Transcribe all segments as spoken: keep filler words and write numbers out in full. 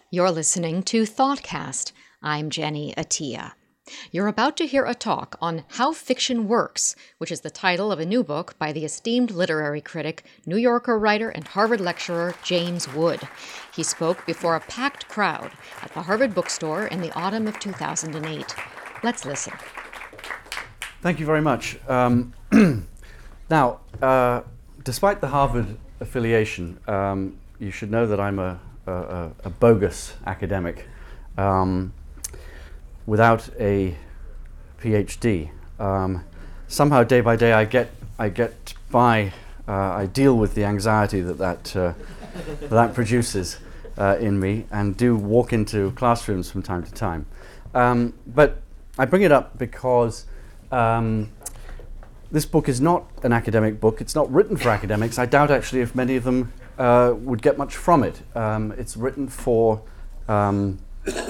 You're listening to ThoughtCast. I'm Jenny Attia. You're about to hear a talk on How Fiction Works, which is the title of a new book by the esteemed literary critic, New Yorker writer, and Harvard lecturer James Wood. He spoke before a packed crowd at the Harvard Bookstore in the autumn of two thousand eight. Let's listen. Thank you very much. Um, now, uh, despite the Harvard affiliation, um, you should know that I'm a, a, a bogus academic um, without a PhD. Um, somehow, day by day, I get I get by. Uh, I deal with the anxiety that that uh, that produces uh, in me, and do walk into classrooms from time to time. Um, but I bring it up because um, this book is not an academic book. It's not written for academics. I doubt actually if many of them uh, would get much from it. Um, it's written for, um,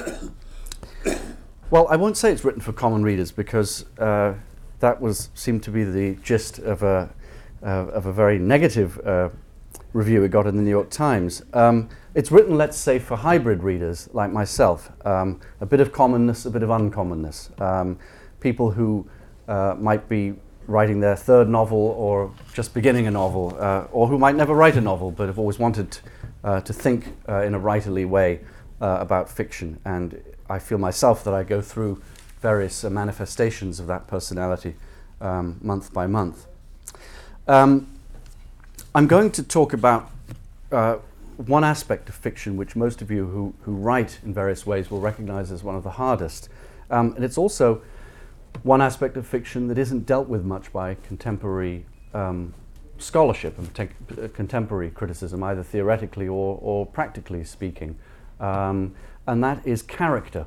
well, I won't say it's written for common readers, because uh, that was seemed to be the gist of a uh, of a very negative uh, review it got in the New York Times. Um, it's written, let's say, for hybrid readers like myself. Um, a bit of commonness, a bit of uncommonness. Um, people who uh, might be writing their third novel, or just beginning a novel, uh, or who might never write a novel but have always wanted uh, to think uh, in a writerly way uh, about fiction. And I feel myself that I go through various uh, manifestations of that personality um, month by month. Um, I'm going to talk about uh, one aspect of fiction which most of you who, who write in various ways will recognize as one of the hardest. Um, and it's also one aspect of fiction that isn't dealt with much by contemporary um, scholarship and te- uh, contemporary criticism, either theoretically or, or practically speaking, um, and that is character.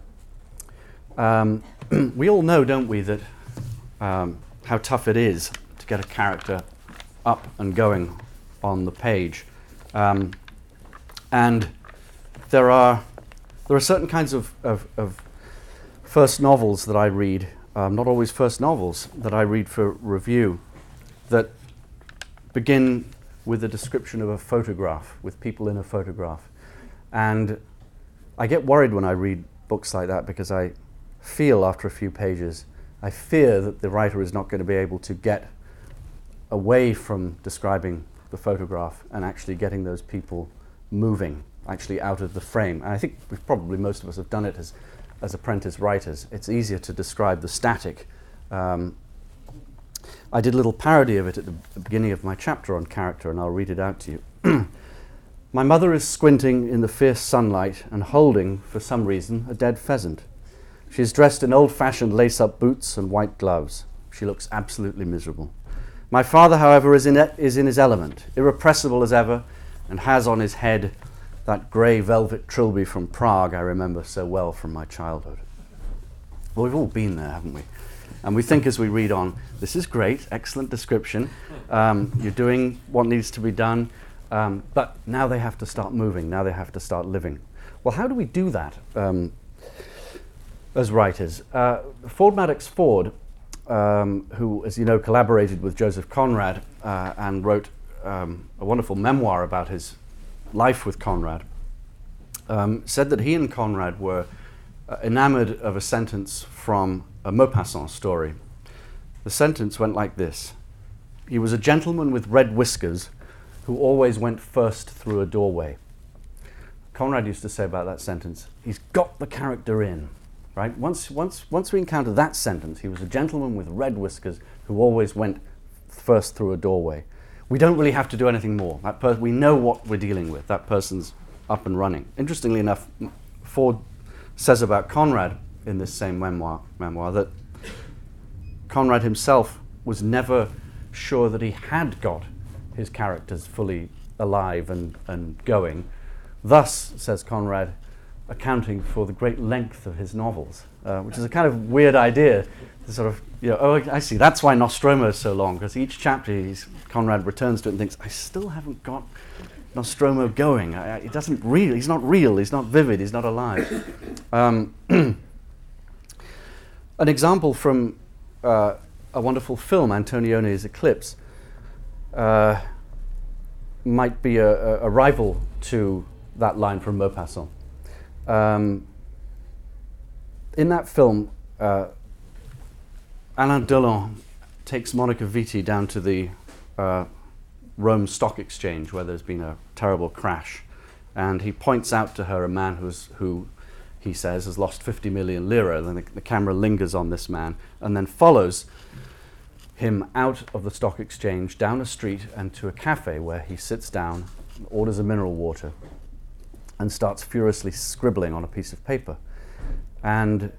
Um, we all know, don't we, that um, how tough it is to get a character up and going on the page, um, and there are there are certain kinds of, of, of first novels that I read. Um, not always first novels that I read for review, that begin with a description of a photograph, with people in a photograph. And I get worried when I read books like that, because I feel after a few pages, I fear that the writer is not going to be able to get away from describing the photograph and actually getting those people moving, actually out of the frame. And I think we've probably, most of us have done it as as apprentice writers. It's easier to describe the static. Um, I did a little parody of it at the beginning of my chapter on character, and I'll read it out to you. My mother is squinting in the fierce sunlight and holding, for some reason, a dead pheasant. She is dressed in old-fashioned lace-up boots and white gloves. She looks absolutely miserable. My father, however, is in, e- is in his element, irrepressible as ever, and has on his head that grey velvet trilby from Prague I remember so well from my childhood. Well, we've all been there, haven't we? And we think as we read on, this is great, excellent description. Um, you're doing what needs to be done, um, but now they have to start moving, now they have to start living. Well, how do we do that um, as writers? Uh, Ford Madox Ford, um, who, as you know, collaborated with Joseph Conrad uh, and wrote um, a wonderful memoir about his life with Conrad, um, said that he and Conrad were uh, enamored of a sentence from a Maupassant story. The sentence went like this: he was a gentleman with red whiskers who always went first through a doorway. Conrad used to say about that sentence, he's got the character in, right? Once, once, once we encounter that sentence, he was a gentleman with red whiskers who always went first through a doorway. We don't really have to do anything more. That per- we know what we're dealing with. That person's up and running. Interestingly enough, Ford says about Conrad in this same memoir, memoir that Conrad himself was never sure that he had got his characters fully alive and, and going. Thus, says Conrad, accounting for the great length of his novels, uh, which is a kind of weird idea. To sort of, you know, oh, I see, that's why Nostromo is so long, because each chapter he's, Conrad returns to it and thinks, I still haven't got Nostromo going. I, I, it doesn't real, he's not real, he's not vivid, he's not alive. Um, an example from uh, a wonderful film, Antonione's Eclipse, uh, might be a, a, a rival to that line from Maupassant. Um, in that film, uh, Alain Delon takes Monica Vitti down to the uh, Rome Stock Exchange, where there's been a terrible crash, and he points out to her a man who's, who he says has lost fifty million lira. Then the, the camera lingers on this man and then follows him out of the stock exchange, down a street and to a cafe where he sits down, orders a mineral water, and starts furiously scribbling on a piece of paper. And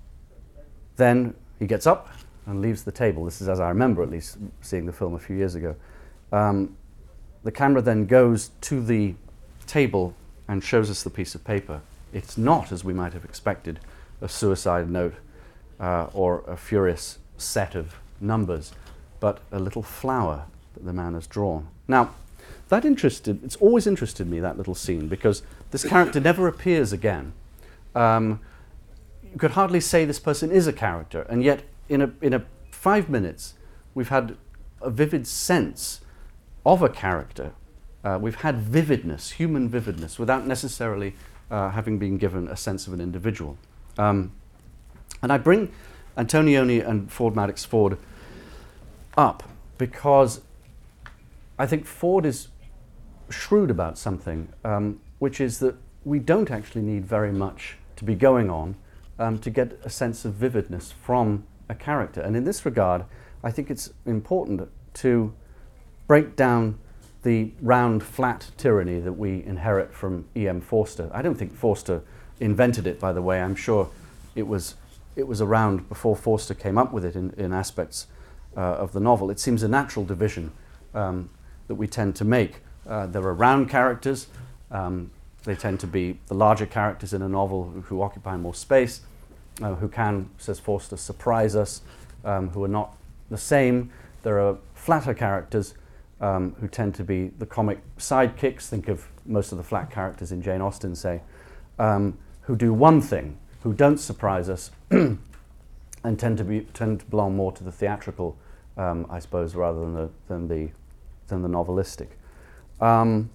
then he gets up and leaves the table. This is as I remember, at least, seeing the film a few years ago. Um, the camera then goes to the table and shows us the piece of paper. It's not, as we might have expected, a suicide note uh, or a furious set of numbers, but a little flower that the man has drawn. Now, that interested, it's always interested me, that little scene, because this character never appears again. Um, you could hardly say this person is a character, and yet in a, in a five minutes, we've had a vivid sense of a character. Uh, we've had vividness, human vividness, without necessarily uh, having been given a sense of an individual. Um, and I bring Antonioni and Ford Madox Ford up because I think Ford is shrewd about something, um, which is that we don't actually need very much to be going on um, to get a sense of vividness from a character. And in this regard, I think it's important to break down the round, flat tyranny that we inherit from E M Forster. I don't think Forster invented it, by the way. I'm sure it was it was around before Forster came up with it in, in aspects uh, of the novel. It seems a natural division um, that we tend to make. Uh, there are round characters. Um, they tend to be the larger characters in a novel who, who occupy more space, uh, who can, says Forster, surprise us, um, who are not the same. There are flatter characters um, who tend to be the comic sidekicks. Think of most of the flat characters in Jane Austen, say, um, who do one thing, who don't surprise us, and tend to be tend to belong more to the theatrical, um, I suppose, rather than the than the than the novelistic. Um,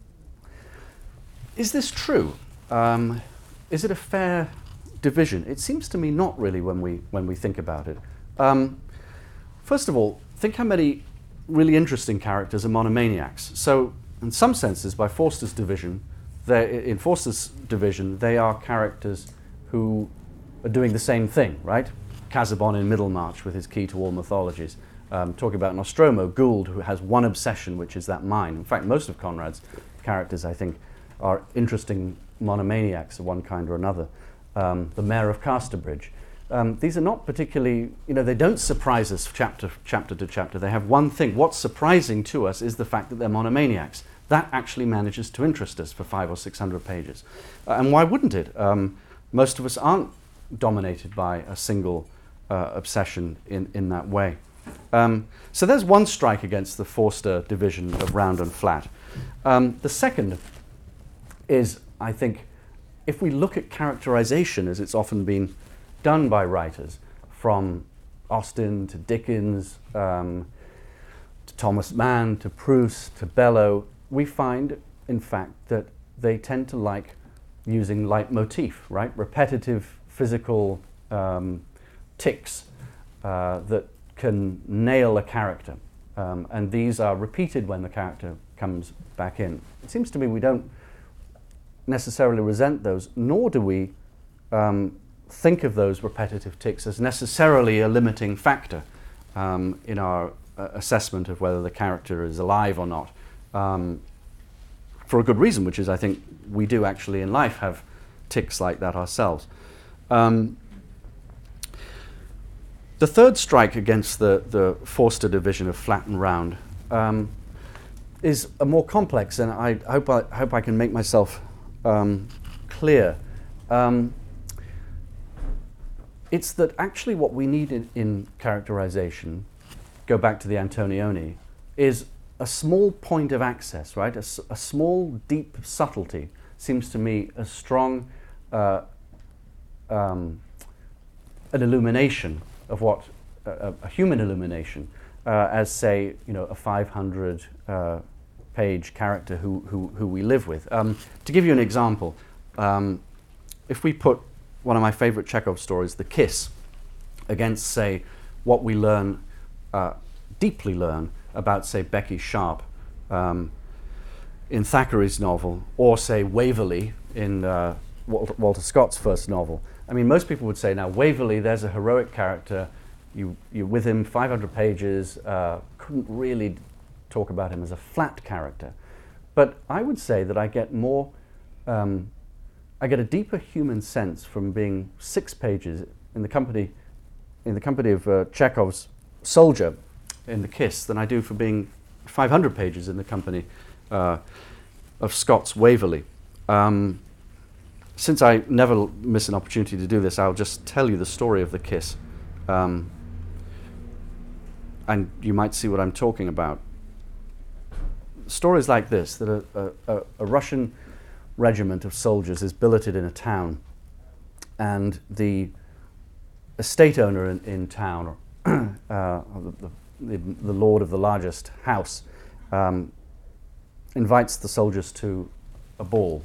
is this true? Um, is it a fair division? It seems to me not really when we when we think about it. Um, first of all, think how many really interesting characters are monomaniacs. So, in some senses, by Forster's division, they in Forster's division, they are characters who are doing the same thing, right? Casaubon in Middlemarch with his key to all mythologies. Um, talking about Nostromo, Gould, who has one obsession, which is that mine. In fact, most of Conrad's characters, I think, are interesting monomaniacs of one kind or another. Um, the Mayor of Casterbridge. Um, these are not particularly, you know, they don't surprise us chapter, chapter to chapter. They have one thing. What's surprising to us is the fact that they're monomaniacs. That actually manages to interest us for five or six hundred pages. Uh, and why wouldn't it? Um, most of us aren't dominated by a single uh, obsession in, in that way. Um, so there's one strike against the Forster division of round and flat. Um, the second is, I think, if we look at characterization as it's often been done by writers, from Austen to Dickens, um, to Thomas Mann, to Proust, to Bellow, we find, in fact, that they tend to like using leitmotif, right? Repetitive physical um, tics uh, that can nail a character. Um, and these are repeated when the character comes back in. It seems to me we don't necessarily resent those, nor do we um, think of those repetitive tics as necessarily a limiting factor um, in our uh, assessment of whether the character is alive or not. Um, for a good reason, which is I think we do actually in life have tics like that ourselves. Um, the third strike against the, the Forster division of flat and round um, is a more complex, and I hope I, hope I can make myself um, clear. Um, it's that actually what we need in, in characterization, go back to the Antonioni, is a small point of access, right? A, a small, deep subtlety seems to me as strong uh, um, an illumination of what uh, a human illumination uh, as, say, you know, a five hundred uh, page character who, who who we live with. Um, to give you an example, um, if we put one of my favorite Chekhov stories, The Kiss, against, say, what we learn, uh, deeply learn, about, say, Becky Sharp um, in Thackeray's novel, or, say, Waverley in uh, Walter Scott's first novel. I mean, most people would say, now, Waverley, there's a heroic character, you, you're with him five hundred pages, uh, couldn't really talk about him as a flat character. But I would say that I get more, um, I get a deeper human sense from being six pages in the company, in the company of uh, Chekhov's soldier in The Kiss than I do for being five hundred pages in the company uh, of Scott's Waverley. Um, since I never l- miss an opportunity to do this, I'll just tell you the story of The Kiss. Um, and you might see what I'm talking about. Stories like this, that a, a, a Russian regiment of soldiers is billeted in a town, and the estate owner in, in town, uh, the, the, the lord of the largest house, um, invites the soldiers to a ball.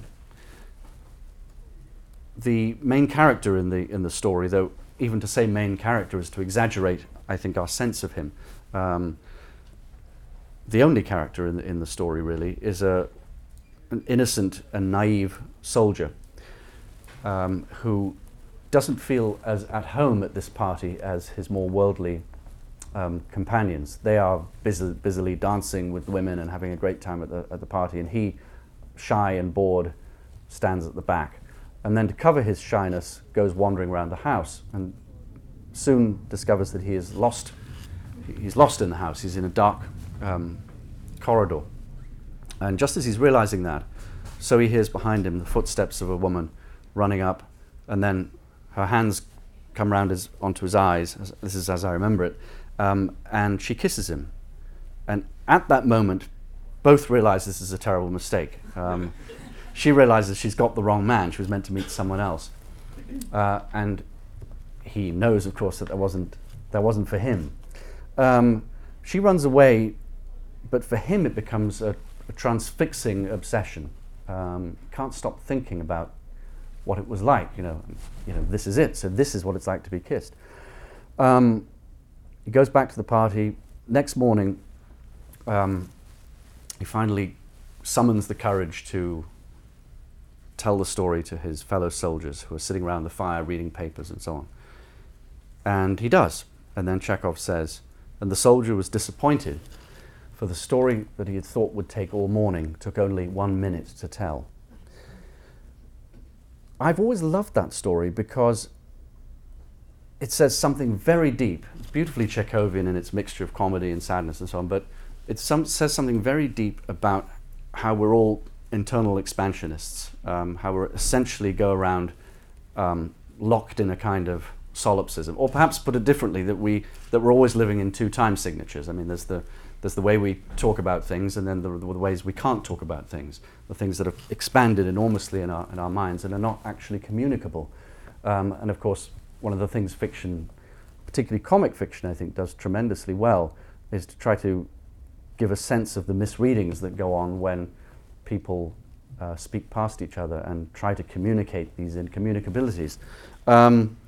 The main character in the in the story, though even to say main character is to exaggerate, I think, our sense of him. Um, the only character in the, in the story really is a an innocent and naive soldier um, who doesn't feel as at home at this party as his more worldly um, companions. They are busy, busily dancing with women and having a great time at the, at the party, and he, shy and bored, stands at the back. And then to cover his shyness, goes wandering around the house and soon discovers that he is lost. He's lost in the house. He's in a dark um, corridor. And just as he's realizing that, so he hears behind him the footsteps of a woman running up, and then her hands come round his, onto his eyes, as, this is as I remember it, um, and she kisses him. And at that moment, both realize this is a terrible mistake. Um, she realizes she's got the wrong man. She was meant to meet someone else. Uh, and he knows, of course, that there wasn't, that wasn't for him. Um, she runs away, but for him it becomes a a transfixing obsession. Um, can't stop thinking about what it was like. You know, you know, this is it. So this is what it's like to be kissed. Um, he goes back to the party. Next morning, um, he finally summons the courage to tell the story to his fellow soldiers who are sitting around the fire reading papers and so on. And he does. And then Chekhov says, and the soldier was disappointed, for the story that he had thought would take all morning took only one minute to tell. I've always loved that story because it says something very deep. It's beautifully Chekhovian in its mixture of comedy and sadness and so on, but it some, says something very deep about how we're all internal expansionists, um, how we're essentially go around um, locked in a kind of solipsism, or perhaps put it differently, that we that we're always living in two time signatures. I mean, there's the There's the way we talk about things, and then the, the ways we can't talk about things, the things that have expanded enormously in our, in our minds and are not actually communicable. Um, and of course, one of the things fiction, particularly comic fiction, I think, does tremendously well, is to try to give a sense of the misreadings that go on when people uh, speak past each other and try to communicate these incommunicabilities. Um,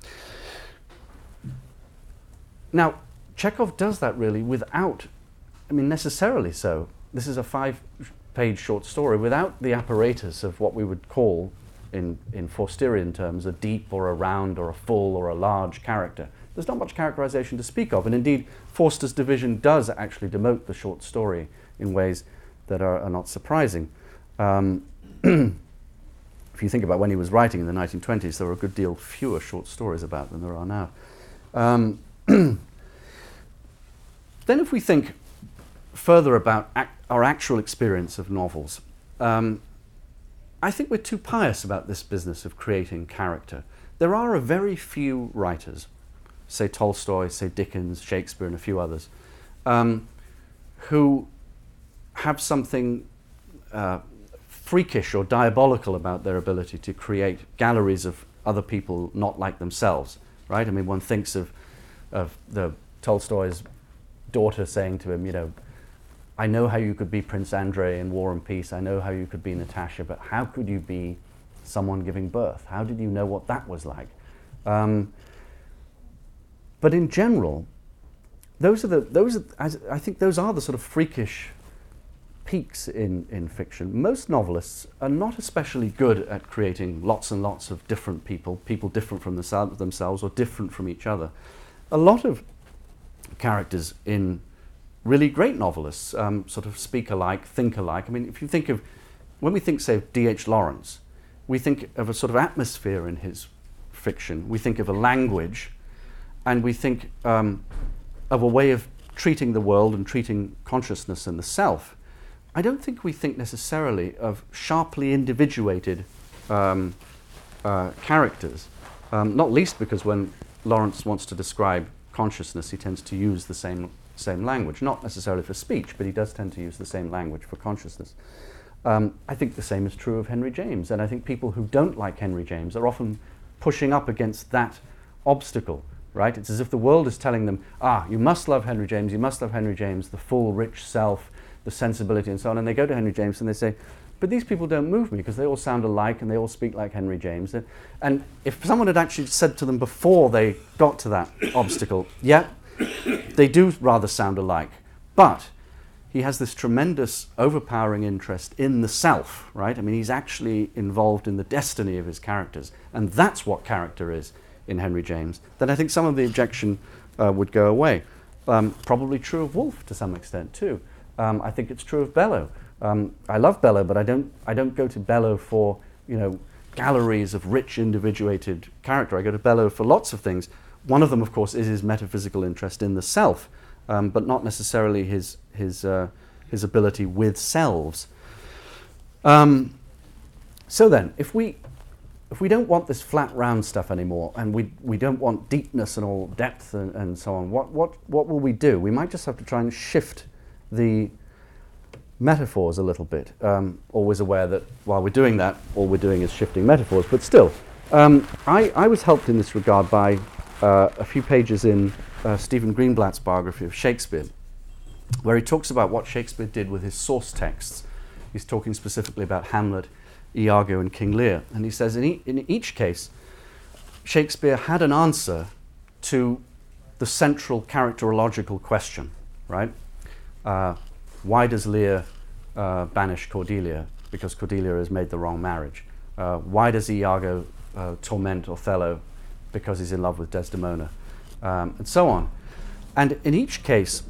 now, Chekhov does that really without I mean, necessarily so. This is a five-page short story without the apparatus of what we would call, in, in Forsterian terms, a deep or a round or a full or a large character. There's not much characterization to speak of, and indeed, Forster's division does actually demote the short story in ways that are, are not surprising. Um, if you think about when he was writing in the nineteen twenties, there were a good deal fewer short stories about than there are now. Um, then if we think further about ac- our actual experience of novels, um, I think we're too pious about this business of creating character. There are a very few writers, say Tolstoy, say Dickens, Shakespeare, and a few others, um, who have something uh, freakish or diabolical about their ability to create galleries of other people not like themselves, right? I mean, one thinks of, of the Tolstoy's daughter saying to him, you know, I know how you could be Prince Andrei in War and Peace. I know how you could be Natasha, but how could you be someone giving birth? How did you know what that was like? Um, but in general, those are the those are, I think those are the sort of freakish peaks in, in fiction. Most novelists are not especially good at creating lots and lots of different people, people different from the, themselves or different from each other. A lot of characters in really great novelists um, sort of speak alike, think alike. I mean, if you think of, when we think, say, of D H Lawrence, we think of a sort of atmosphere in his fiction. We think of a language, and we think um, of a way of treating the world and treating consciousness and the self. I don't think we think necessarily of sharply individuated um, uh, characters, um, not least because when Lawrence wants to describe consciousness, he tends to use the same same language, not necessarily for speech, but he does tend to use the same language for consciousness. Um, I think the same is true of Henry James, and I think people who don't like Henry James are often pushing up against that obstacle, right? It's as if the world is telling them, ah, you must love Henry James, you must love Henry James, the full, rich self, the sensibility and so on, and they go to Henry James and they say, but these people don't move me because they all sound alike and they all speak like Henry James. And, and if someone had actually said to them before they got to that obstacle, yeah, they do rather sound alike, but he has this tremendous overpowering interest in the self, right? I mean, he's actually involved in the destiny of his characters, and that's what character is in Henry James. Then I think some of the objection uh, would go away. Um, probably true of Woolf to some extent too. Um, I think it's true of Bellow. Um, I love Bellow, but I don't. I don't go to Bellow for you know galleries of rich, individuated character. I go to Bellow for lots of things. One of them, of course, is his metaphysical interest in the self, um, but not necessarily his his uh, his ability with selves. Um, so then, if we if we don't want this flat, round stuff anymore, and we we don't want deepness and all depth and, and so on, what what what will we do? We might just have to try and shift the metaphors a little bit. Um, always aware that while we're doing that, all we're doing is shifting metaphors. But still, um, I, I was helped in this regard by uh, a few pages in uh, Stephen Greenblatt's biography of Shakespeare, where he talks about what Shakespeare did with his source texts. He's talking specifically about Hamlet, Iago, and King Lear. And he says in, e- in each case, Shakespeare had an answer to the central characterological question, right? Uh, why does Lear uh, banish Cordelia? Because Cordelia has made the wrong marriage. Uh, why does Iago uh, torment Othello? Because he's in love with Desdemona, um, and so on. And in each case,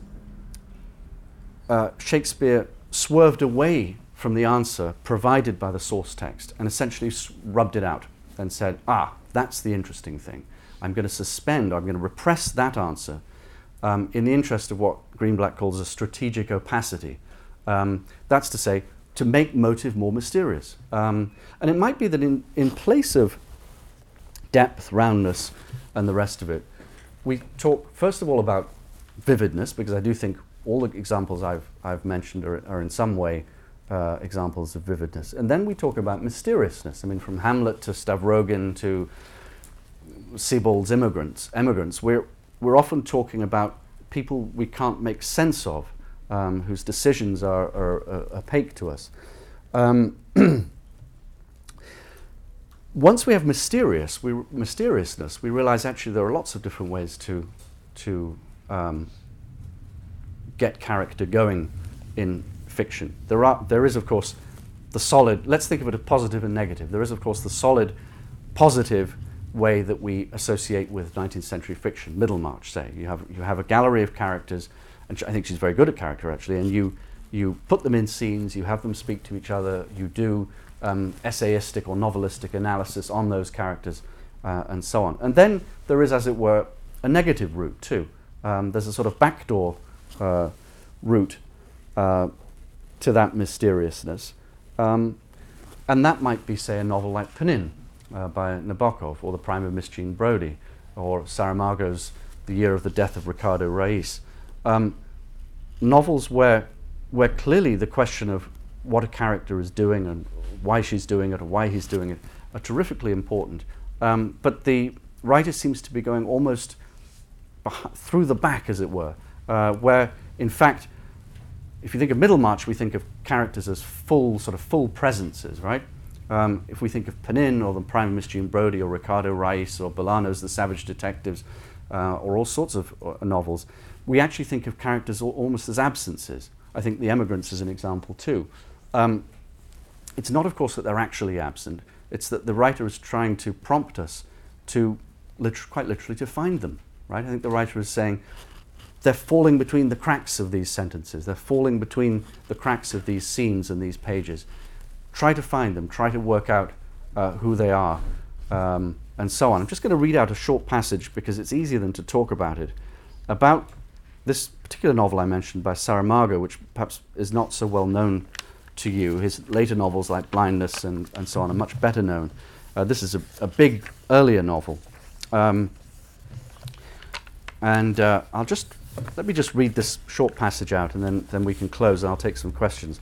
uh, Shakespeare swerved away from the answer provided by the source text and essentially rubbed it out and said, ah, that's the interesting thing. I'm going to suspend, I'm going to repress that answer Um, in the interest of what Greenblatt calls a strategic opacity. Um, that's to say, to make motive more mysterious. Um, and it might be that in, in place of depth, roundness, and the rest of it, we talk first of all about vividness, because I do think all the examples I've, I've mentioned are, are in some way uh, examples of vividness. And then we talk about mysteriousness. I mean, from Hamlet to Stavrogin to Sebald's immigrants, immigrants, we're We're often talking about people we can't make sense of, um, whose decisions are, are, are opaque to us. Um, once we have mysterious, we, mysteriousness, we realize actually there are lots of different ways to, to um, get character going in fiction. There are, there is, of course, the solid, let's think of it as positive and negative. There is, of course, the solid positive way that we associate with nineteenth century fiction, Middlemarch, say. You have you have a gallery of characters, and I think she's very good at character, actually, and you you put them in scenes, you have them speak to each other, you do um, essayistic or novelistic analysis on those characters, uh, and so on. And then there is, as it were, a negative route, too. Um, there's a sort of backdoor uh, route uh, to that mysteriousness. Um, and that might be, say, a novel like Pnin, Uh, by Nabokov, or The Prime of Miss Jean Brodie, or Saramago's The Year of the Death of Ricardo Reis. Um, novels where, where clearly the question of what a character is doing and why she's doing it or why he's doing it are terrifically important. Um, but the writer seems to be going almost beh- through the back, as it were, uh, where, in fact, if you think of Middlemarch, we think of characters as full, sort of full presences, right? Um, if we think of Panin or the Prime Miss Jean Brodie or Ricardo Reis or Bolaño's The Savage Detectives uh, or all sorts of uh, novels, we actually think of characters al- almost as absences. I think The Emigrants is an example too. Um, it's not, of course, that they're actually absent. It's that the writer is trying to prompt us to, lit- quite literally, to find them. Right? I think the writer is saying they're falling between the cracks of these sentences. They're falling between the cracks of these scenes and these pages. Try to find them. Try to work out uh, who they are, um, and so on. I'm just going to read out a short passage because it's easier than to talk about it, about this particular novel I mentioned by Saramago, which perhaps is not so well known to you. His later novels like Blindness and, and so on are much better known. Uh, this is a, a big earlier novel. Um, and uh, I'll just, let me just read this short passage out and then, then we can close and I'll take some questions.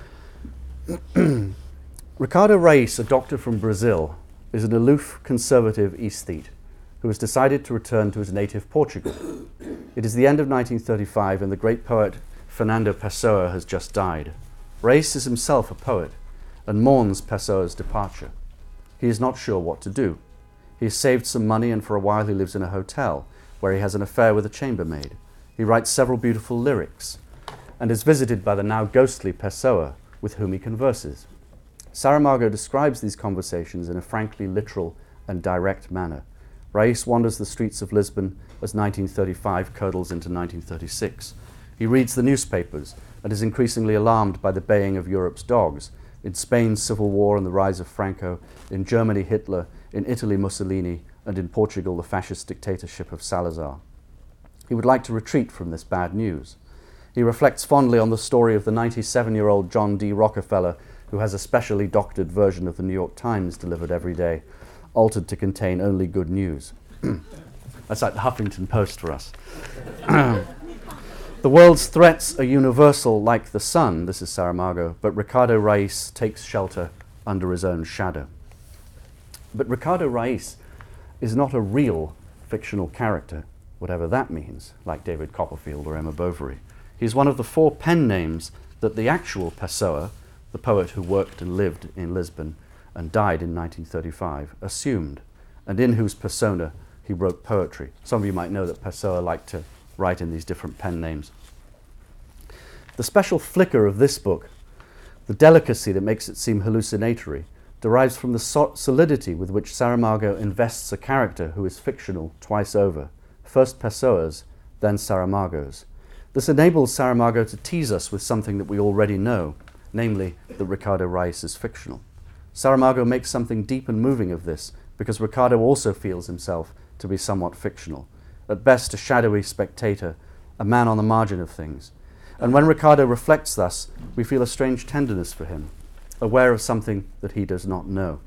Ricardo Reis, a doctor from Brazil, is an aloof, conservative aesthete who has decided to return to his native Portugal. It is the end of nineteen thirty-five and the great poet Fernando Pessoa has just died. Reis is himself a poet and mourns Pessoa's departure. He is not sure what to do. He has saved some money and for a while he lives in a hotel where he has an affair with a chambermaid. He writes several beautiful lyrics and is visited by the now ghostly Pessoa, with whom he converses. Saramago describes these conversations in a frankly literal and direct manner. Reis wanders the streets of Lisbon as nineteen thirty-five curdles into nineteen thirty-six. He reads the newspapers and is increasingly alarmed by the baying of Europe's dogs. In Spain, civil war and the rise of Franco. In Germany, Hitler. In Italy, Mussolini. And in Portugal, the fascist dictatorship of Salazar. He would like to retreat from this bad news. He reflects fondly on the story of the ninety-seven-year-old John D. Rockefeller, who has a specially doctored version of the New York Times delivered every day, altered to contain only good news. That's like the Huffington Post for us. The world's threats are universal like the sun, this is Saramago, but Ricardo Reis takes shelter under his own shadow. But Ricardo Reis is not a real fictional character, whatever that means, like David Copperfield or Emma Bovary. He's one of the four pen names that the actual Pessoa, the poet who worked and lived in Lisbon and died in nineteen thirty-five, assumed, and in whose persona he wrote poetry. Some of you might know that Pessoa liked to write in these different pen names. The special flicker of this book, the delicacy that makes it seem hallucinatory, derives from the so- solidity with which Saramago invests a character who is fictional twice over, first Pessoa's, then Saramago's. This enables Saramago to tease us with something that we already know, namely that Ricardo Reis is fictional. Saramago makes something deep and moving of this because Ricardo also feels himself to be somewhat fictional, at best a shadowy spectator, a man on the margin of things. And when Ricardo reflects thus, we feel a strange tenderness for him, aware of something that he does not know.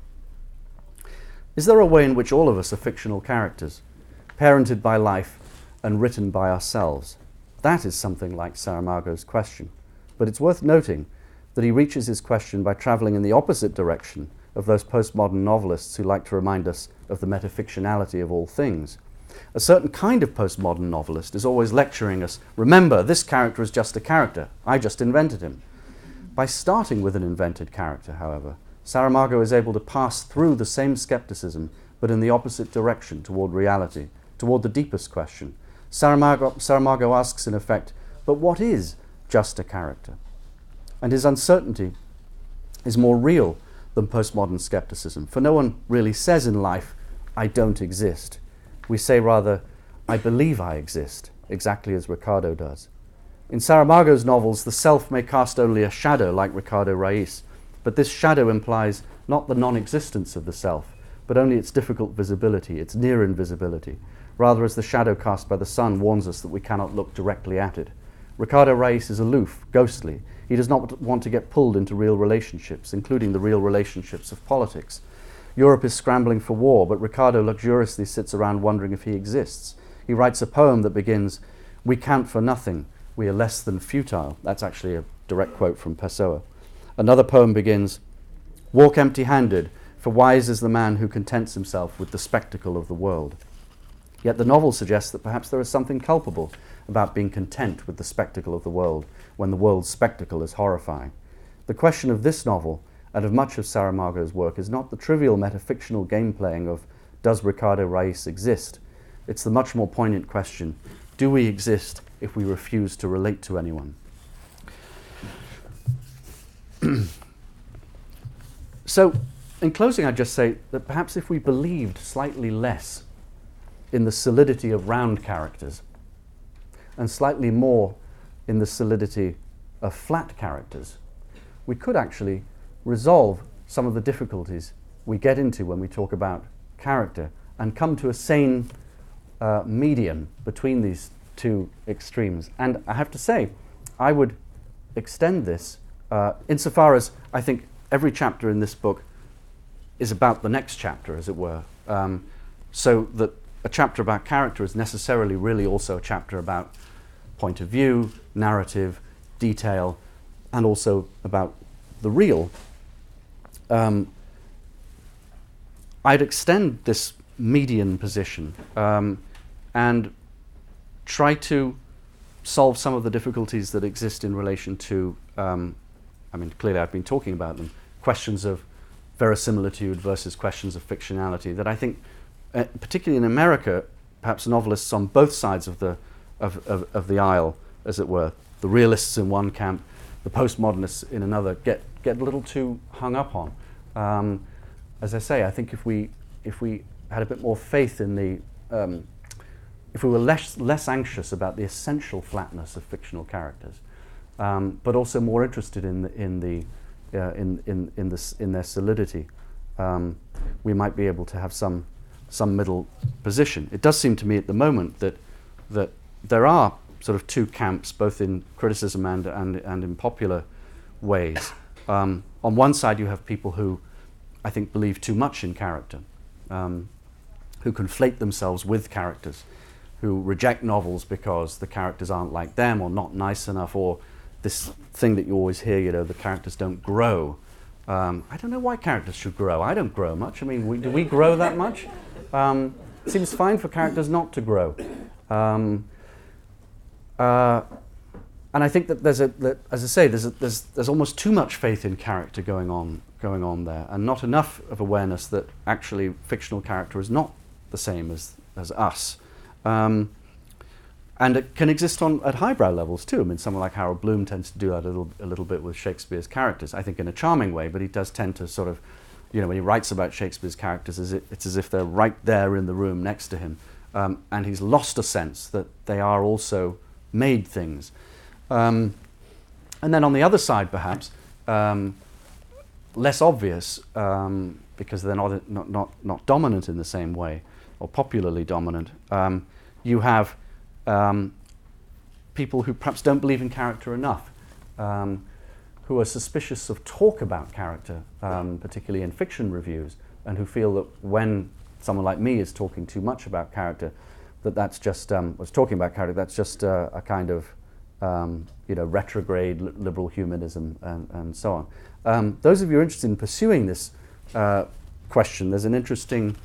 Is there a way in which all of us are fictional characters, parented by life and written by ourselves? That is something like Saramago's question. But it's worth noting that he reaches his question by travelling in the opposite direction of those postmodern novelists who like to remind us of the metafictionality of all things. A certain kind of postmodern novelist is always lecturing us, remember, this character is just a character, I just invented him. By starting with an invented character, however, Saramago is able to pass through the same skepticism, but in the opposite direction, toward reality, toward the deepest question. Saramago, Saramago asks, in effect, but what is just a character? And his uncertainty is more real than postmodern skepticism, for no one really says in life, I don't exist. We say rather, I believe I exist, exactly as Ricardo does. In Saramago's novels, the self may cast only a shadow like Ricardo Reis, but this shadow implies not the non-existence of the self, but only its difficult visibility, its near invisibility, rather as the shadow cast by the sun warns us that we cannot look directly at it. Ricardo Reis is aloof, ghostly. He does not want to get pulled into real relationships, including the real relationships of politics. Europe is scrambling for war, but Ricardo luxuriously sits around wondering if he exists. He writes a poem that begins, "We count for nothing, we are less than futile." That's actually a direct quote from Pessoa. Another poem begins, "Walk empty-handed, for wise is the man who contents himself with the spectacle of the world." Yet the novel suggests that perhaps there is something culpable about being content with the spectacle of the world when the world's spectacle is horrifying. The question of this novel and of much of Saramago's work is not the trivial metafictional game-playing of does Ricardo Reis exist? It's the much more poignant question, do we exist if we refuse to relate to anyone? So, in closing, I'd just say that perhaps if we believed slightly less in the solidity of round characters and slightly more in the solidity of flat characters, we could actually resolve some of the difficulties we get into when we talk about character and come to a sane uh, median between these two extremes. And I have to say, I would extend this uh, insofar as I think every chapter in this book is about the next chapter, as it were. Um, so that a chapter about character is necessarily really also a chapter about point of view, narrative, detail, and also about the real. Um, I'd extend this median position um, and try to solve some of the difficulties that exist in relation to, um, I mean, clearly I've been talking about them, questions of verisimilitude versus questions of fictionality that I think, uh, particularly in America, perhaps novelists on both sides of the of, of, of the aisle, as it were, the realists in one camp, the postmodernists in another, get get a little too hung up on. Um, as I say, I think if we if we had a bit more faith in the, um, if we were less less anxious about the essential flatness of fictional characters, um, but also more interested in the in the uh, in in in this in their solidity, um, we might be able to have some some middle position. It does seem to me at the moment that that there are sort of two camps, both in criticism and and, and in popular ways. Um, on one side, you have people who, I think, believe too much in character, um, who conflate themselves with characters, who reject novels because the characters aren't like them or not nice enough, or this thing that you always hear, you know, the characters don't grow. Um, I don't know why characters should grow. I don't grow much. I mean, we, do we grow that much? Um, it seems fine for characters not to grow. Um, uh, and I think that there's a, that, as I say, there's, a, there's there's almost too much faith in character going on going on there, and not enough of awareness that actually fictional character is not the same as as us. Um, and it can exist on at highbrow levels too. I mean, someone like Harold Bloom tends to do that a little a little bit with Shakespeare's characters. I think in a charming way, but he does tend to sort of, you know, when he writes about Shakespeare's characters, is it, it's as if they're right there in the room next to him, um, and he's lost a sense that they are also made things. Um, and then on the other side, perhaps, um, less obvious, um, because they're not, not, not, not dominant in the same way, or popularly dominant, um, you have um, people who perhaps don't believe in character enough, um, who are suspicious of talk about character, um, particularly in fiction reviews, and who feel that when someone like me is talking too much about character, that that's just, um, was talking about character, that's just uh, a kind of, um, you know, retrograde li- liberal humanism and, and so on. Um, those of you interested in pursuing this uh, question, there's an interesting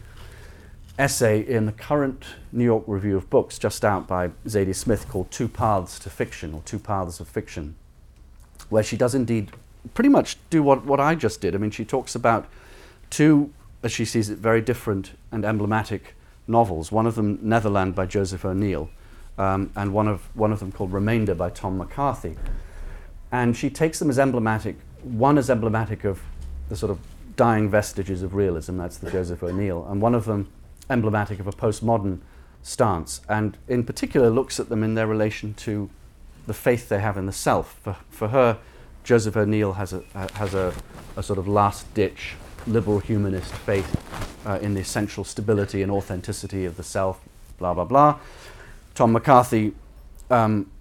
essay in the current New York Review of Books, just out by Zadie Smith, called Two Paths to Fiction, or Two Paths of Fiction, where she does indeed pretty much do what, what I just did. I mean, she talks about two, as she sees it, very different and emblematic novels, one of them Netherland by Joseph O'Neill, um, and one of one of them called Remainder by Tom McCarthy. And she takes them as emblematic, one as emblematic of the sort of dying vestiges of realism, that's the Joseph O'Neill, and one of them emblematic of a postmodern stance, and in particular looks at them in their relation to the faith they have in the self. For, for her, Joseph O'Neill has a uh, has a, a sort of last-ditch liberal humanist faith uh, in the essential stability and authenticity of the self, blah, blah, blah. Tom McCarthy um,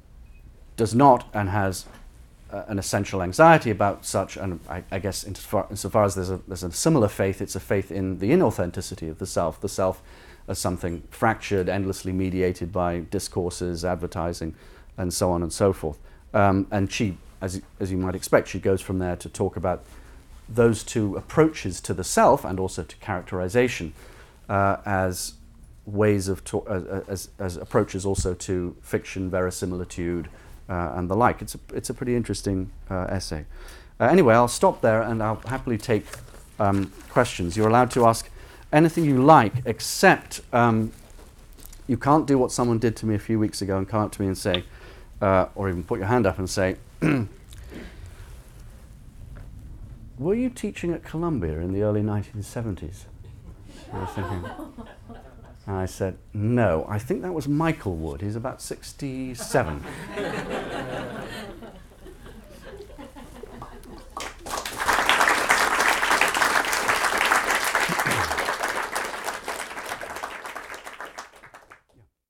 does not, and has uh, an essential anxiety about such, and I, I guess insofar, insofar as there's a, there's a similar faith, it's a faith in the inauthenticity of the self, the self as something fractured, endlessly mediated by discourses, advertising, and so on and so forth. Um, and she, as, as you might expect, she goes from there to talk about those two approaches to the self and also to characterization uh, as ways of ta- as, as, as approaches also to fiction, verisimilitude, uh, and the like. It's a it's a pretty interesting uh, essay. Uh, anyway, I'll stop there and I'll happily take um, questions. You're allowed to ask anything you like, except um, you can't do what someone did to me a few weeks ago and come up to me and say, uh, or even put your hand up and say, were you teaching at Columbia in the early nineteen seventies? I was thinking, and I said, no, I think that was Michael Wood. He's about sixty-seven.